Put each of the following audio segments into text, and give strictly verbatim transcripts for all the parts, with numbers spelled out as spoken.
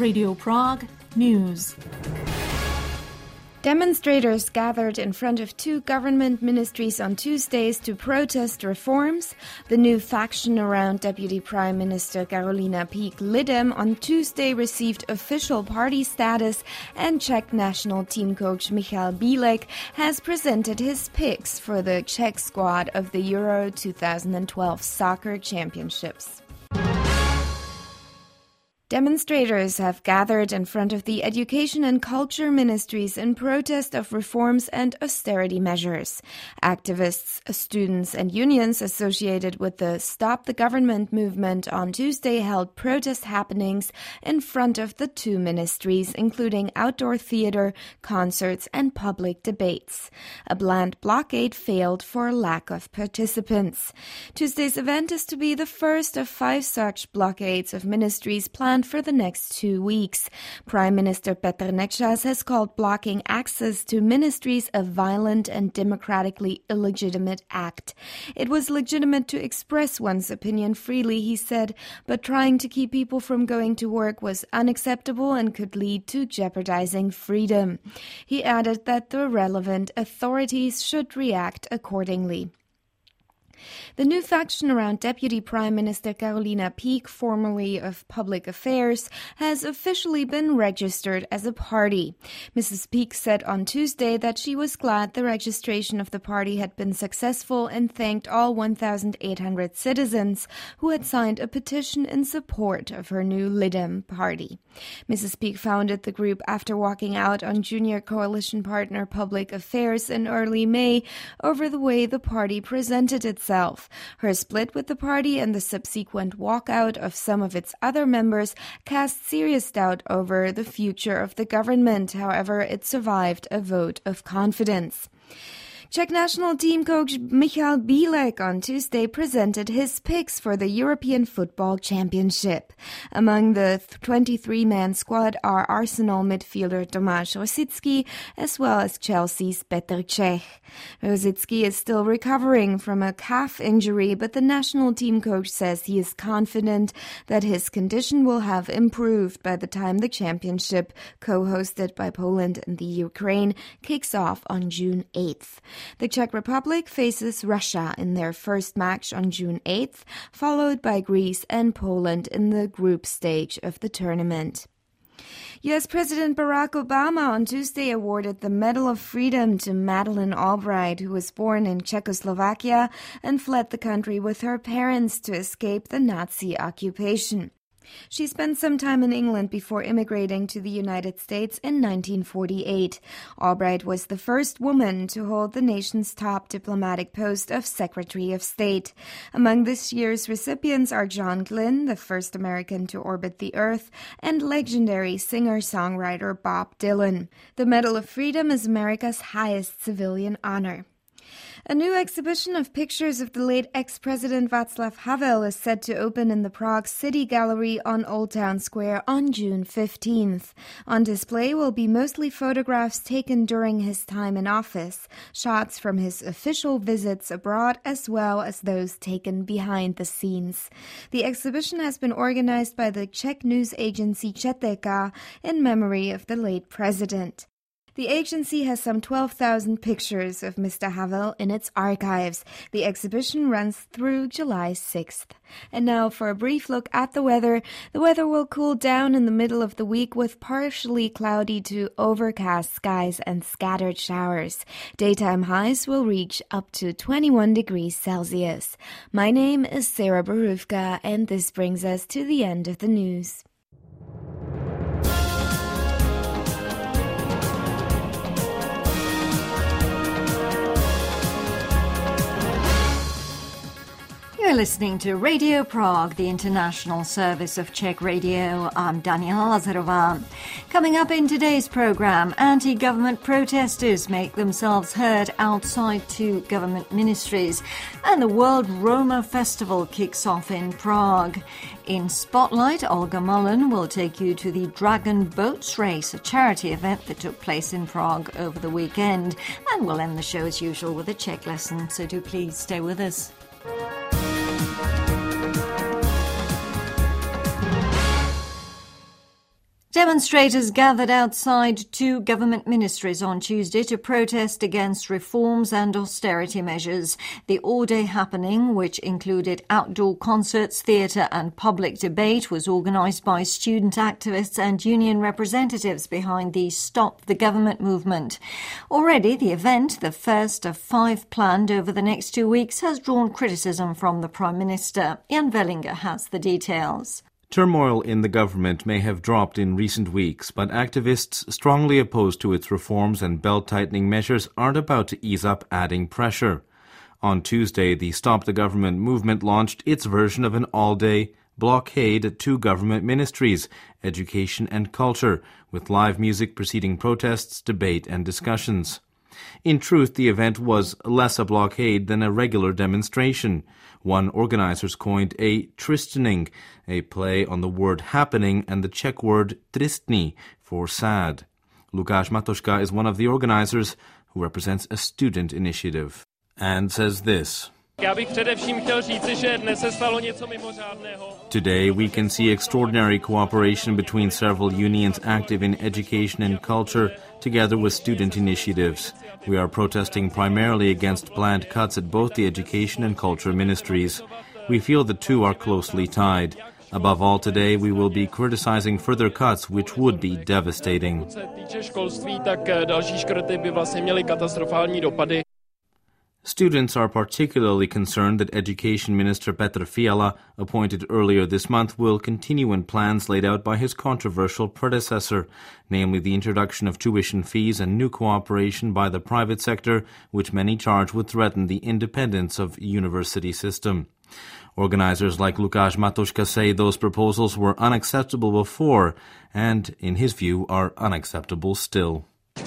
Radio Prague News. Demonstrators gathered in front of two government ministries on Tuesdays to protest reforms. The new faction around Deputy Prime Minister Karolina Peak Lidem on Tuesday received official party status, and Czech national team coach Michal Bílek has presented his picks for the Czech squad of the Euro twenty twelve Soccer Championships. Demonstrators have gathered in front of the Education and Culture Ministries in protest of reforms and austerity measures. Activists, students and unions associated with the Stop the Government movement on Tuesday held protest happenings in front of the two ministries, including outdoor theater, concerts and public debates. A bland blockade failed for lack of participants. Tuesday's event is to be the first of five such blockades of ministries planned for the next two weeks. Prime Minister Petr Nečas has called blocking access to ministries a violent and democratically illegitimate act. It was legitimate to express one's opinion freely, he said, but trying to keep people from going to work was unacceptable and could lead to jeopardizing freedom. He added that the relevant authorities should react accordingly. The new faction around Deputy Prime Minister Karolina Peak, formerly of Public Affairs, has officially been registered as a party. Missus Peak said on Tuesday that she was glad the registration of the party had been successful and thanked all one thousand eight hundred citizens who had signed a petition in support of her new Lidem party. Missus Peak founded the group after walking out on junior coalition partner Public Affairs in early May over the way the party presented itself. Her split with the party and the subsequent walkout of some of its other members cast serious doubt over the future of the government. However, it survived a vote of confidence. Czech national team coach Michal Bílek on Tuesday presented his picks for the European Football Championship. Among the twenty-three man squad are Arsenal midfielder Tomáš Rosický as well as Chelsea's Petr Cech. Rosický is still recovering from a calf injury, but the national team coach says he is confident that his condition will have improved by the time the championship, co-hosted by Poland and the Ukraine, kicks off on June eighth. The Czech Republic faces Russia in their first match on June eighth, followed by Greece and Poland in the group stage of the tournament. U S President Barack Obama on Tuesday awarded the Medal of Freedom to Madeleine Albright, who was born in Czechoslovakia and fled the country with her parents to escape the Nazi occupation. She spent some time in England before immigrating to the United States in nineteen forty-eight. Albright was the first woman to hold the nation's top diplomatic post of Secretary of State. Among this year's recipients are John Glenn, the first American to orbit the Earth, and legendary singer-songwriter Bob Dylan. The Medal of Freedom is America's highest civilian honor. A new exhibition of pictures of the late ex-president Václav Havel is set to open in the Prague City Gallery on Old Town Square on June fifteenth. On display will be mostly photographs taken during his time in office, shots from his official visits abroad, as well as those taken behind the scenes. The exhibition has been organized by the Czech news agency Četeka in memory of the late president. The agency has some twelve thousand pictures of Mister Havel in its archives. The exhibition runs through July sixth. And now for a brief look at the weather. The weather will cool down in the middle of the week with partially cloudy to overcast skies and scattered showers. Daytime highs will reach up to twenty-one degrees Celsius. My name is Sarah Borówka, and this brings us to the end of the news. You're listening to Radio Prague, the international service of Czech radio. I'm Daniela Lazarová. Coming up in today's program, anti-government protesters make themselves heard outside two government ministries, and the World Roma Festival kicks off in Prague. In Spotlight, Olga Mullen will take you to the Dragon Boats Race, a charity event that took place in Prague over the weekend. And we'll end the show as usual with a Czech lesson, so do please stay with us. Demonstrators gathered outside two government ministries on Tuesday to protest against reforms and austerity measures. The all-day happening, which included outdoor concerts, theatre and public debate, was organised by student activists and union representatives behind the Stop the Government movement. Already, the event, the first of five planned over the next two weeks, has drawn criticism from the Prime Minister. Jan Vellinger has the details. Turmoil in the government may have dropped in recent weeks, but activists strongly opposed to its reforms and belt-tightening measures aren't about to ease up, adding pressure. On Tuesday, the Stop the Government movement launched its version of an all-day blockade at two government ministries, education and culture, with live music preceding protests, debate and discussions. In truth, the event was less a blockade than a regular demonstration. One organizers coined a tristening, a play on the word happening and the Czech word tristný for sad. Lukáš Matoška is one of the organizers who represents a student initiative and says this. Today we can see extraordinary cooperation between several unions active in education and culture, together with student initiatives. We are protesting primarily against planned cuts at both the education and culture ministries. We feel the two are closely tied. Above all, today we will be criticizing further cuts, which would be devastating. Students are particularly concerned that Education Minister Petr Fiala, appointed earlier this month, will continue in plans laid out by his controversial predecessor, namely the introduction of tuition fees and new cooperation by the private sector, which many charge would threaten the independence of the university system. Organizers like Lukáš Matoška say those proposals were unacceptable before and, in his view, are unacceptable still.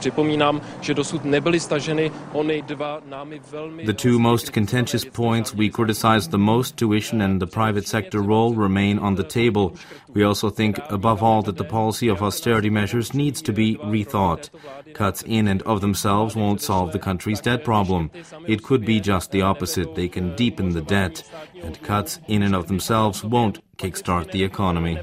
The two most contentious points we criticize the most, tuition and the private sector role, remain on the table. We also think, above all, that the policy of austerity measures needs to be rethought. Cuts in and of themselves won't solve the country's debt problem. It could be just the opposite. They can deepen the debt. And cuts in and of themselves won't kickstart the economy.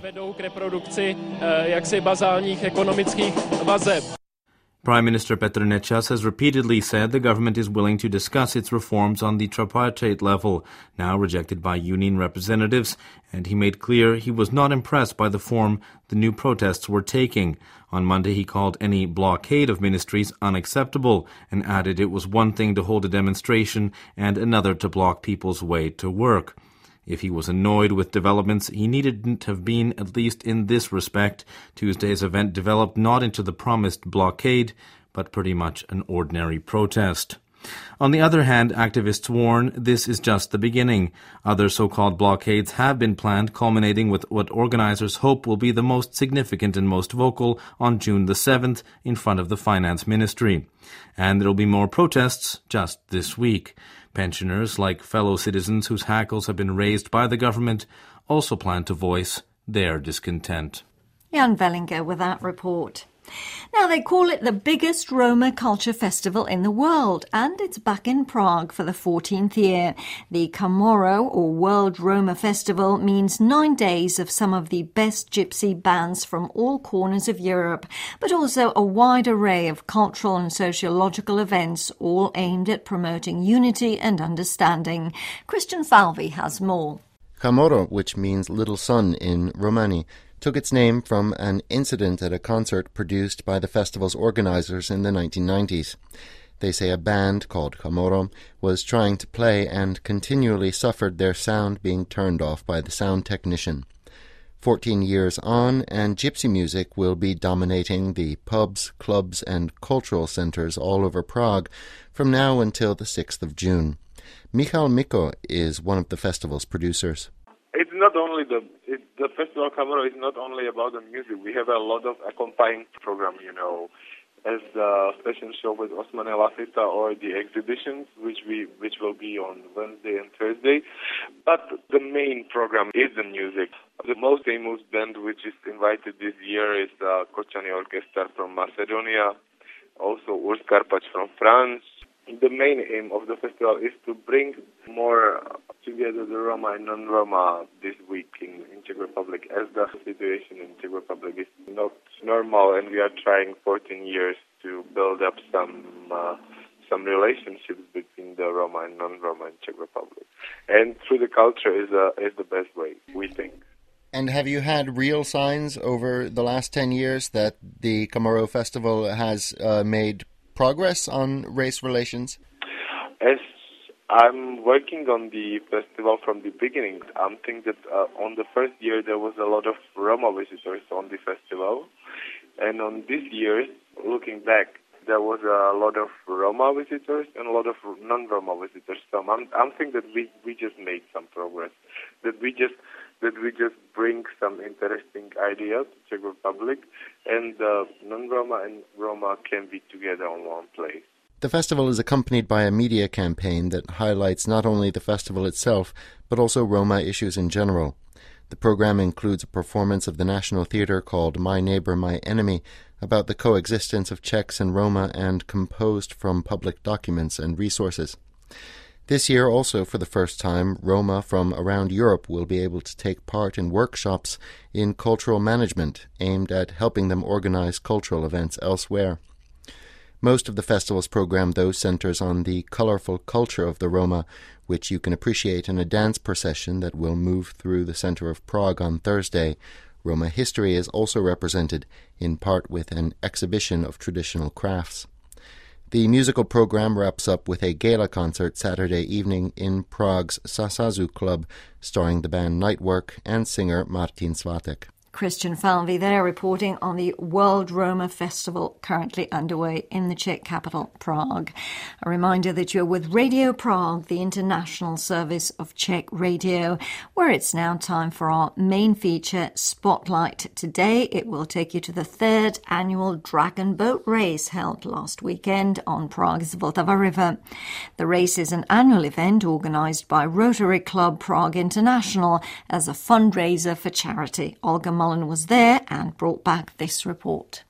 Prime Minister Petr Nečas has repeatedly said the government is willing to discuss its reforms on the tripartite level, now rejected by union representatives, and he made clear he was not impressed by the form the new protests were taking. On Monday, he called any blockade of ministries unacceptable and added it was one thing to hold a demonstration and another to block people's way to work. If he was annoyed with developments, he needn't have been, at least in this respect. Tuesday's event developed not into the promised blockade, but pretty much an ordinary protest. On the other hand, activists warn this is just the beginning. Other so-called blockades have been planned, culminating with what organizers hope will be the most significant and most vocal on June the seventh in front of the Finance Ministry. And there will be more protests just this week. Pensioners, like fellow citizens whose hackles have been raised by the government, also plan to voice their discontent. Jan Vellinger with that report. Now, they call it the biggest Roma culture festival in the world, and it's back in Prague for the fourteenth year. The Kamoro, or World Roma Festival, means nine days of some of the best gypsy bands from all corners of Europe, but also a wide array of cultural and sociological events, all aimed at promoting unity and understanding. Christian Falvey has more. Kamoro, which means little sun in Romani, took its name from an incident at a concert produced by the festival's organizers in the nineteen nineties. They say a band called Kamoro was trying to play and continually suffered their sound being turned off by the sound technician. Fourteen years on, and gypsy music will be dominating the pubs, clubs, and cultural centers all over Prague from now until the sixth of June. Michal Miko is one of the festival's producers. It's not only the it, the festival Kamoro is not only about the music. We have a lot of accompanying program, you know, as the special show with Osman El Afita or the exhibitions, which we which will be on Wednesday and Thursday. But the main program is the music. The most famous band which is invited this year is the Kočani Orchestra from Macedonia, also Urs Karpac from France. The main aim of the festival is to bring more together the Roma and non-Roma this week in, in in Czech Republic, as the situation in Czech Republic is not normal, and we are trying fourteen years to build up some uh, some relationships between the Roma and non-Roma in Czech Republic. And through the culture is uh, is the best way, we think. And have you had real signs over the last ten years that the Komaro Festival has uh, made progress on race relations? As I'm working on the festival from the beginning, I'm thinking that uh, on the first year there was a lot of Roma visitors on the festival. And on this year, looking back, there was a lot of Roma visitors and a lot of non-Roma visitors. So I'm, I'm thinking that we, we just made some progress, that we just that we just bring some interesting ideas to Czech Republic, and uh, non-Roma and Roma can be together on one place. The festival is accompanied by a media campaign that highlights not only the festival itself, but also Roma issues in general. The program includes a performance of the National Theatre called My Neighbor, My Enemy, about the coexistence of Czechs and Roma, and composed from public documents and resources. This year also, for the first time, Roma from around Europe will be able to take part in workshops in cultural management aimed at helping them organize cultural events elsewhere. Most of the festival's program, though, centers on the colorful culture of the Roma, which you can appreciate in a dance procession that will move through the center of Prague on Thursday. Roma history is also represented, in part with an exhibition of traditional crafts. The musical program wraps up with a gala concert Saturday evening in Prague's Sasazu Club, starring the band Nightwork and singer Martin Svatek. Christian Falvey there reporting on the World Roma Festival currently underway in the Czech capital, Prague. A reminder that you're with Radio Prague, the international service of Czech radio, where it's now time for our main feature, Spotlight. Today it will take you to the third annual Dragon Boat Race held last weekend on Prague's Vltava River. The race is an annual event organised by Rotary Club Prague International as a fundraiser for charity. Olga Mullen was there and brought back this report.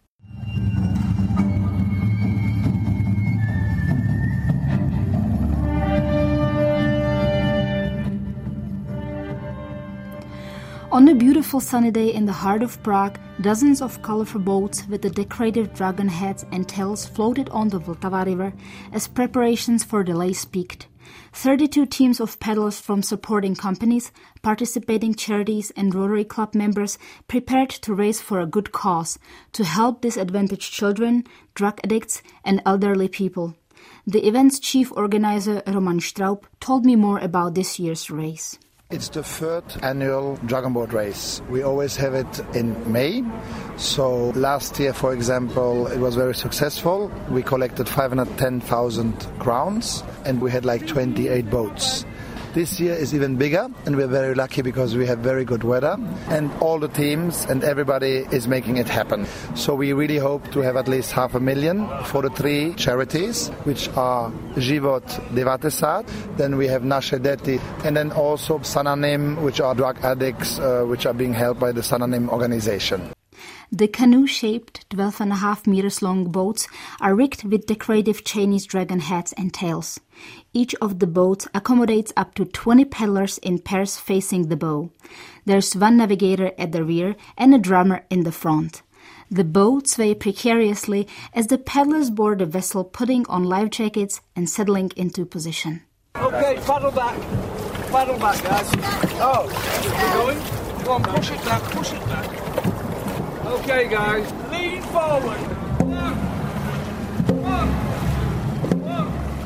On a beautiful sunny day in the heart of Prague, dozens of colorful boats with the decorative dragon heads and tails floated on the Vltava River as preparations for the race peaked. thirty-two teams of paddlers from supporting companies, participating charities and Rotary Club members prepared to race for a good cause, to help disadvantaged children, drug addicts and elderly people. The event's chief organizer, Roman Straub, told me more about this year's race. It's the third annual Dragon Boat Race. We always have it in May. So last year, for example, it was very successful. We collected five hundred ten thousand crowns and we had like twenty-eight boats. This year is even bigger and we're very lucky because we have very good weather and all the teams and everybody is making it happen. So we really hope to have at least half a million for the three charities, which are Život deväťdesiat, then we have Naše Deti, and then also Sananim, which are drug addicts, uh, which are being helped by the Sananim organization. The canoe-shaped, twelve and a half meters long boats are rigged with decorative Chinese dragon heads and tails. Each of the boats accommodates up to twenty paddlers in pairs facing the bow. There's one navigator at the rear and a drummer in the front. The boats sway precariously as the paddlers board the vessel, putting on life jackets and settling into position. Okay, paddle back. Paddle back, guys. Oh, you're going? Go on, push it back, push it back. Okay, guys, lean forward. One, one, one,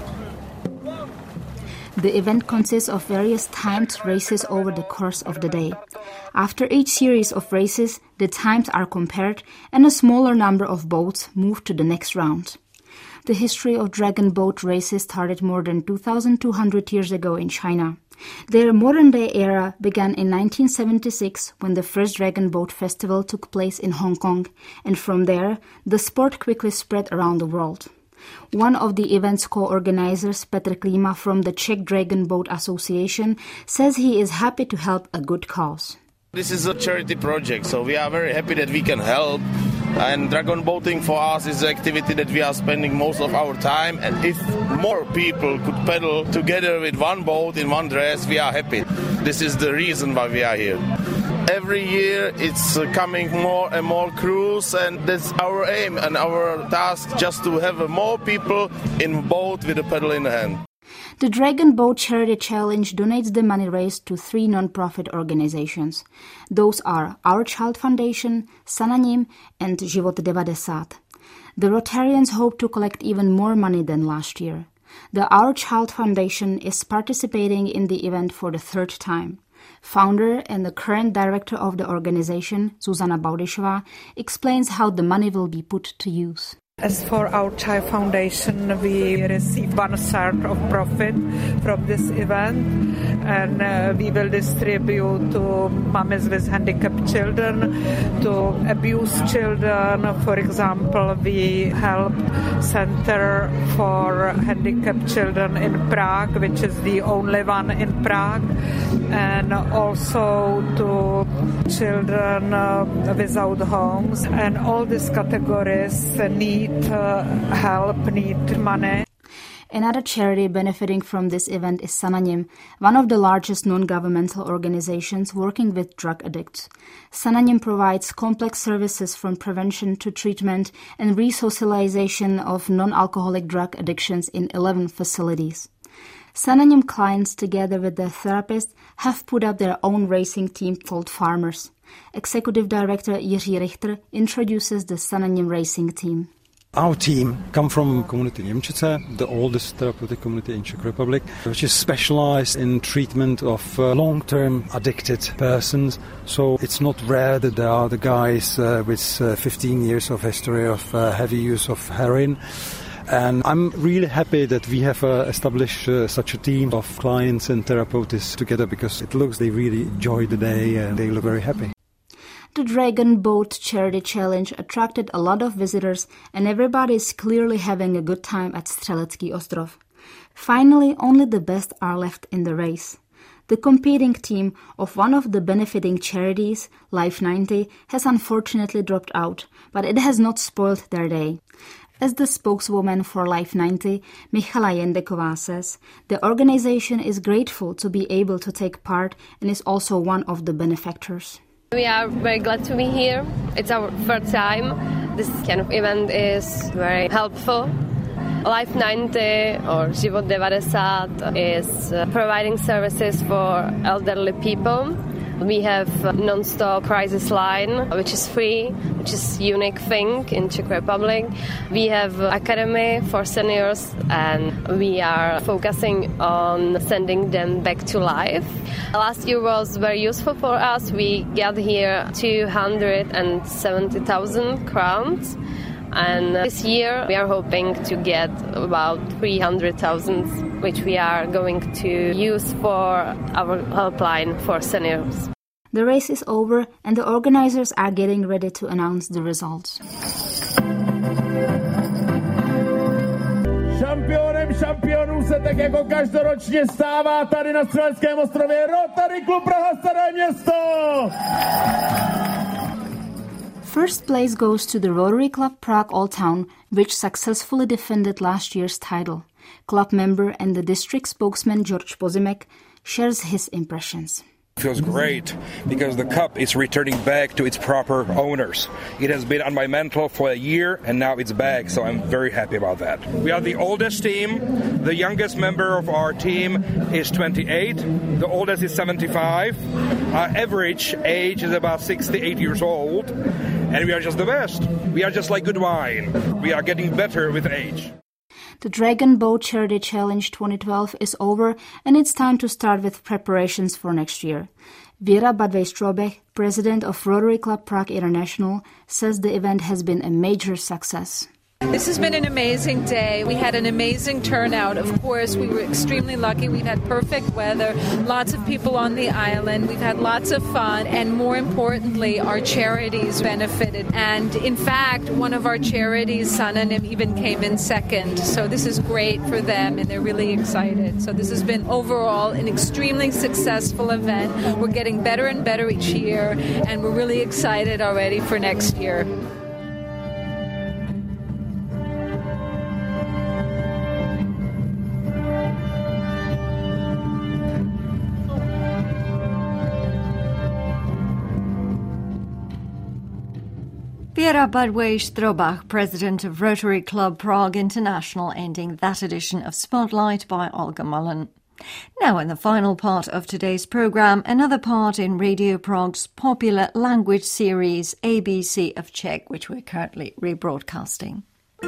one. The event consists of various timed races over the course of the day. After each series of races, the times are compared and a smaller number of boats move to the next round. The history of dragon boat races started more than two thousand two hundred years ago in China. Their modern-day era began in nineteen seventy-six when the first Dragon Boat Festival took place in Hong Kong, and from there, the sport quickly spread around the world. One of the event's co-organizers, Petr Klima from the Czech Dragon Boat Association, says he is happy to help a good cause. This is a charity project, so we are very happy that we can help. And dragon boating for us is the activity that we are spending most of our time. And if more people could paddle together with one boat in one dress, we are happy. This is the reason why we are here. every year it's coming more and more crews, and that's our aim and our task, just to have more people in boat with a paddle in hand. The Dragon Boat Charity Challenge donates the money raised to three non-profit organizations. Those are Our Child Foundation, Sananim, and Život devadesát. The Rotarians hope to collect even more money than last year. The Our Child Foundation is participating in the event for the third time. Founder and the current director of the organization, Zuzana Baudišová, explains how the money will be put to use. As for Our Child Foundation, we receive one third of profit from this event, and uh, we will distribute to mothers with handicapped children, to abused children. For example, we help Center for Handicapped Children in Prague, which is the only one in Prague, and also to children uh, without homes. And all these categories need Uh, help, need money. Another charity benefiting from this event is Sananim, one of the largest non-governmental organizations working with drug addicts. Sananim provides complex services from prevention to treatment and resocialization of non-alcoholic drug addictions in eleven facilities. Sananim clients, together with their therapists, have put up their own racing team called Farmers. Executive Director Jiří Richter introduces the Sananim racing team. Our team come from community Němčice, the oldest therapeutic community in Czech Republic, which is specialized in treatment of uh, long-term addicted persons. So it's not rare that there are the guys uh, with uh, fifteen years of history of uh, heavy use of heroin. And I'm really happy that we have uh, established uh, such a team of clients and therapeutists together, because it looks they really enjoy the day and they look very happy. The Dragon Boat Charity Challenge attracted a lot of visitors, and everybody is clearly having a good time at Střelecký ostrov. Finally, only the best are left in the race. The competing team of one of the benefiting charities, Life ninety, has unfortunately dropped out, but it has not spoiled their day. As the spokeswoman for Life ninety, Michala Jendeková, says, the organization is grateful to be able to take part and is also one of the benefactors. We are very glad to be here. It's our first time. This kind of event is very helpful. Life ninety or Život devadesát is uh, providing services for elderly people. We have a non-stop crisis line, which is free, which is a unique thing in Czech Republic. We have academy for seniors, and we are focusing on sending them back to life. Last year was very useful for us. We got here two hundred seventy thousand crowns. And this year we are hoping to get about three hundred thousand, which we are going to use for our helpline for seniors. The race is over and the organizers are getting ready to announce the results. Šampionem šampionů se tak jako každoročně stává tady na Střeleckém ostrově Rotary Klub Praha Staré Město. First place goes to the Rotary Club Prague Old Town, which successfully defended last year's title. Club member and the district spokesman George Pozimek shares his impressions. It feels great because the cup is returning back to its proper owners. It has been on my mantle for a year and now it's back, so I'm very happy about that. We are the oldest team. The youngest member of our team is twenty-eight. The oldest is seventy-five. Our average age is about sixty-eight years old. And we are just the best. We are just like good wine. We are getting better with age. The Dragon Boat Charity Challenge twenty twelve is over and it's time to start with preparations for next year. Věra Badvej-Strobech, president of Rotary Club Prague International, says the event has been a major success. This has been an amazing day. We had an amazing turnout. Of course, we were extremely lucky. We've had perfect weather, lots of people on the island. We've had lots of fun, and more importantly, our charities benefited. And in fact, one of our charities, Sananim, even came in second. So this is great for them, and they're really excited. So this has been overall an extremely successful event. We're getting better and better each year, and we're really excited already for next year. Věra Badway-Strobach, president of Rotary Club Prague International, ending that edition of Spotlight by Olga Mullen. Now in the final part of today's programme, another part in Radio Prague's popular language series A B C of Czech, which we're currently rebroadcasting.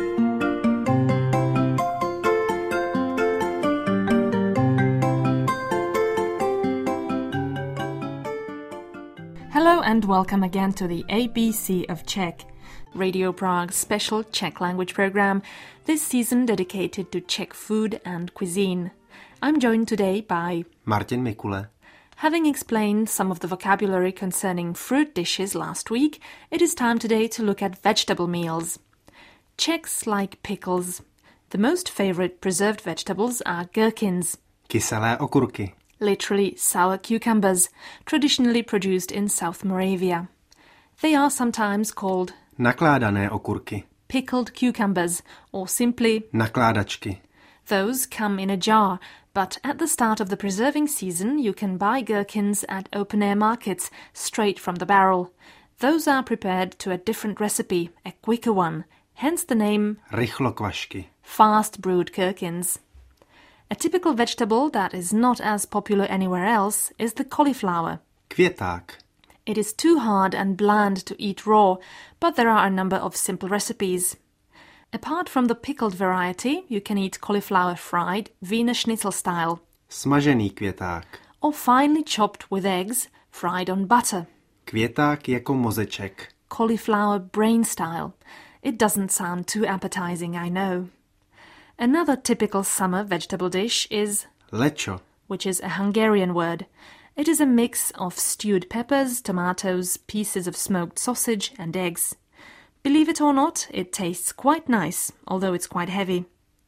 Hello and welcome again to the A B C of Czech, Radio Prague's special Czech language program, this season dedicated to Czech food and cuisine. I'm joined today by Martin Mikule. Having explained some of the vocabulary concerning fruit dishes last week, it is time today to look at vegetable meals. Czechs like pickles. The most favourite preserved vegetables are gherkins. Kyselé okurky. Literally sour cucumbers, traditionally produced in South Moravia. They are sometimes called nakládané okurky, pickled cucumbers, or simply nakládačky. Those come in a jar, but at the start of the preserving season you can buy gherkins at open-air markets straight from the barrel. Those are prepared to a different recipe, a quicker one, hence the name rychlokvašky, fast-brewed gherkins. A typical vegetable that is not as popular anywhere else is the cauliflower. Květák. It is too hard and bland to eat raw, but there are a number of simple recipes. Apart from the pickled variety, you can eat cauliflower fried, Wiener Schnitzel style. Smažený květák. Or finely chopped with eggs, fried on butter. Květák jako mozeček. Cauliflower brain style. It doesn't sound too appetizing, I know. Another typical summer vegetable dish is lecho, which is a Hungarian word. It is a mix of stewed peppers, tomatoes, pieces of smoked sausage and eggs. Believe it or not, it tastes quite nice, although it's quite heavy.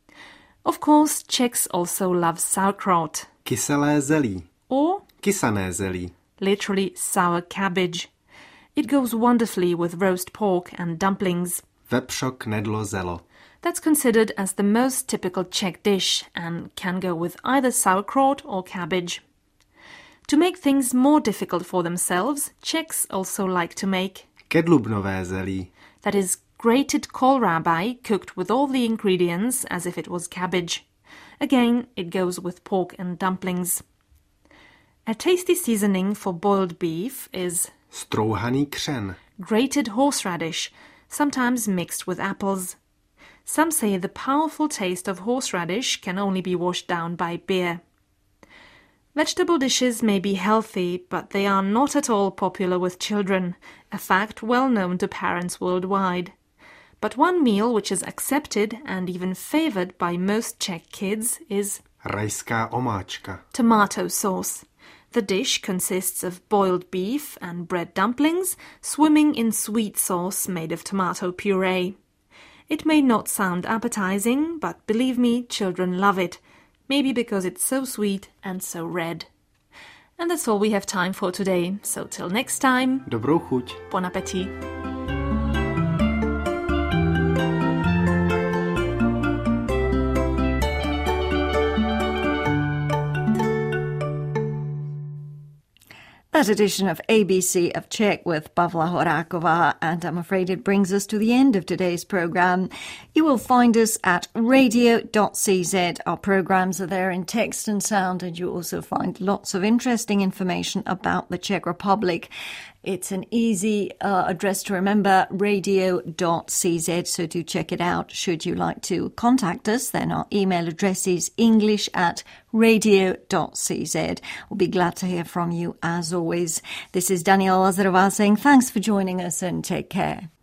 Of course, Czechs also love sauerkraut. Kyselé zelí. Or kysané zelí. Literally sour cabbage. It goes wonderfully with roast pork and dumplings. Vepřo knedlo zelo. That's considered as the most typical Czech dish and can go with either sauerkraut or cabbage. To make things more difficult for themselves, Czechs also like to make kedlubnové zelí. That is grated kohlrabi cooked with all the ingredients as if it was cabbage. Again, it goes with pork and dumplings. A tasty seasoning for boiled beef is strouhaný křen. Grated horseradish, sometimes mixed with apples. Some say the powerful taste of horseradish can only be washed down by beer. Vegetable dishes may be healthy, but they are not at all popular with children, a fact well known to parents worldwide. But one meal which is accepted and even favoured by most Czech kids is rajská omáčka, tomato sauce. The dish consists of boiled beef and bread dumplings swimming in sweet sauce made of tomato puree. It may not sound appetizing, but believe me, children love it. Maybe because it's so sweet and so red. And that's all we have time for today. So till next time. Dobrou chuť. Bon appétit. That edition of A B C of Czech with Pavla Horáková, and I'm afraid it brings us to the end of today's programme. You will find us at radio dot c z. Our programmes are there in text and sound, and you also find lots of interesting information about the Czech Republic. It's an easy uh, address to remember, radio dot c z, so do check it out. Should you like to contact us, then our email address is english at radio dot c z. We'll be glad to hear from you as always. This is Daniela Lazarová saying thanks for joining us and take care.